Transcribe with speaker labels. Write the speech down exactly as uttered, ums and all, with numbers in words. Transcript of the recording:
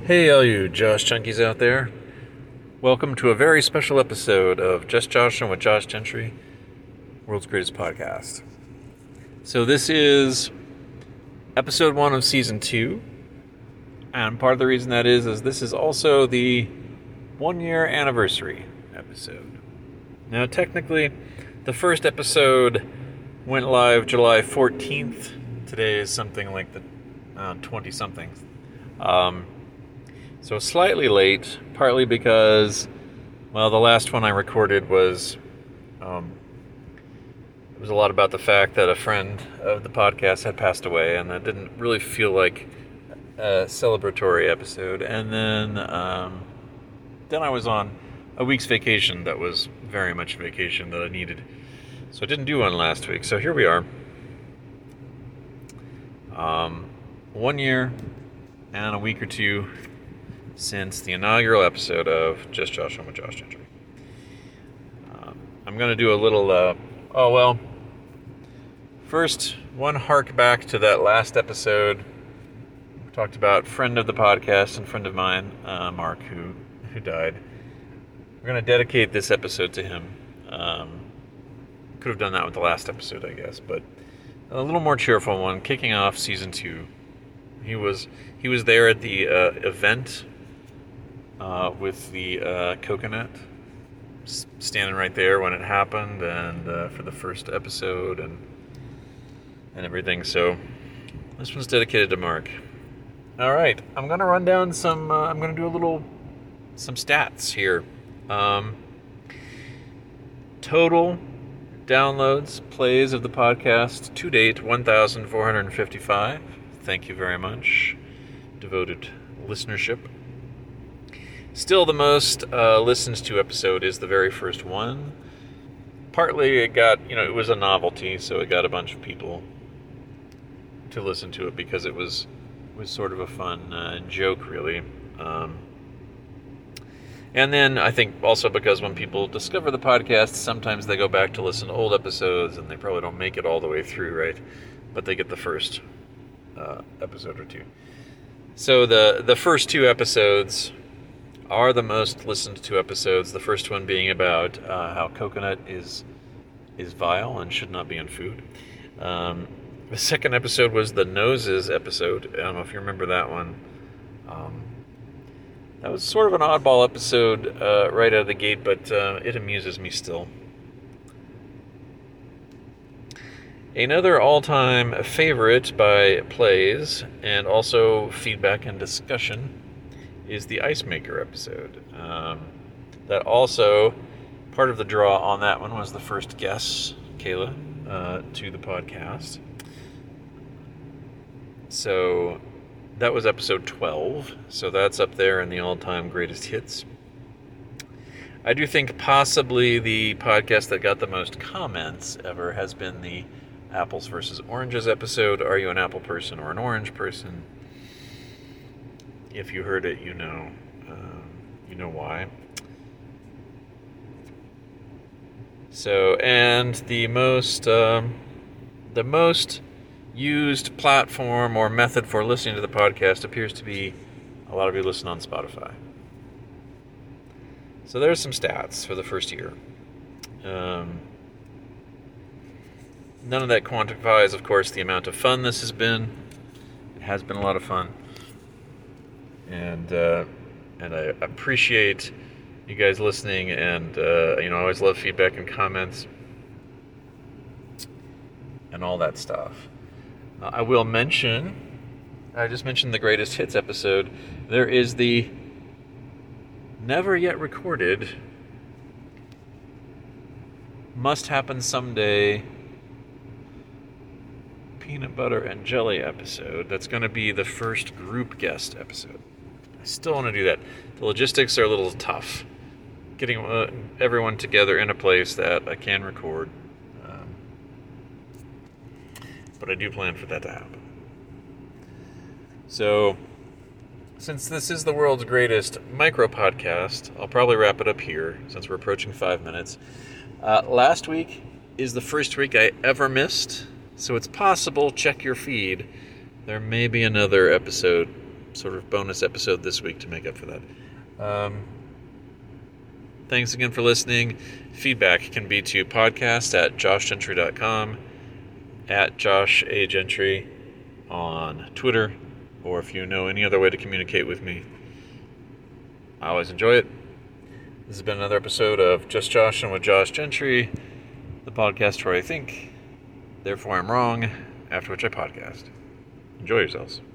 Speaker 1: Hey, all you Josh Junkies out there. Welcome to a very special episode of Just Joshin' with Josh Gentry, world's greatest podcast. So this is episode one of season two. And part of the reason that is, is this is also the one year anniversary episode. Now, technically, the first episode went live July fourteenth. Today is something like the uh, twenty-something. Um... So slightly late, partly because, well, the last one I recorded was, um, it was a lot about the fact that a friend of the podcast had passed away, and that didn't really feel like a celebratory episode. And then, um, then I was on a week's vacation that was very much a vacation that I needed. So I didn't do one last week. So here we are. Um, one year and a week or two since the inaugural episode of Just Joshin' with Josh Gentry. Um, I'm going to do a little, uh, oh well, first, one hark back to that last episode. We talked about friend of the podcast and friend of mine, uh, Mark, who, who died. We're going to dedicate this episode to him. Um, could have done that with the last episode, I guess, but a little more cheerful one, kicking off season two. He was, he was there at the uh, event Uh, with the uh, coconut, s- standing right there when it happened, and uh, for the first episode and and everything. So this one's dedicated to Mark. All right, I'm gonna run down some. Uh, I'm gonna do a little some stats here. Um, total downloads, plays of the podcast to date, one thousand four hundred fifty-five. Thank you very much, devoted listenership. Still, the most uh, listened to episode is the very first one. Partly it got, you know, it was a novelty, so it got a bunch of people to listen to it because it was was sort of a fun uh, joke, really. Um, and then I think also because when people discover the podcast, sometimes they go back to listen to old episodes and they probably don't make it all the way through, right? But they get the first uh, episode or two. So the the first two episodes are the most listened to episodes. The first one being about uh, how coconut is is vile and should not be in food. Um, the second episode was the noses episode. I don't know if you remember that one. Um, that was sort of an oddball episode uh, right out of the gate, but uh, it amuses me still. Another all-time favorite by plays and also feedback and discussion is the Ice Maker episode. Um, that also, part of the draw on that one was the first guest, Kayla, uh, to the podcast. So that was episode twelve. So that's up there in the all-time greatest hits. I do think possibly the podcast that got the most comments ever has been the Apples versus Oranges episode. Are you an apple person or an orange person? If you heard it, you know, um, you know why. So, and the most, um, the most used platform or method for listening to the podcast appears to be a lot of you listen on Spotify. So there's some stats for the first year. Um, none of that quantifies, of course, the amount of fun this has been. It has been a lot of fun. And uh, and I appreciate you guys listening, and uh, you know I always love feedback and comments and all that stuff. Uh, I will mention, I just mentioned the greatest hits episode. There is the never yet recorded, must happen someday peanut butter and jelly episode. That's going to be the first group guest episode. I still want to do that. The logistics are a little tough. Getting uh, everyone together in a place that I can record. Um, but I do plan for that to happen. So, since this is the world's greatest micro podcast, I'll probably wrap it up here since we're approaching five minutes. Uh, last week is the first week I ever missed, so it's possible, check your feed, there may be another episode sort of bonus episode this week to make up for that. Um, thanks again for listening. Feedback can be to podcast at josh gentry dot com, at Josh A. Gentry on Twitter, or if you know any other way to communicate with me. I always enjoy it. This has been another episode of Just Joshin' with Josh Gentry, the podcast where I think, therefore I'm wrong, after which I podcast. Enjoy yourselves.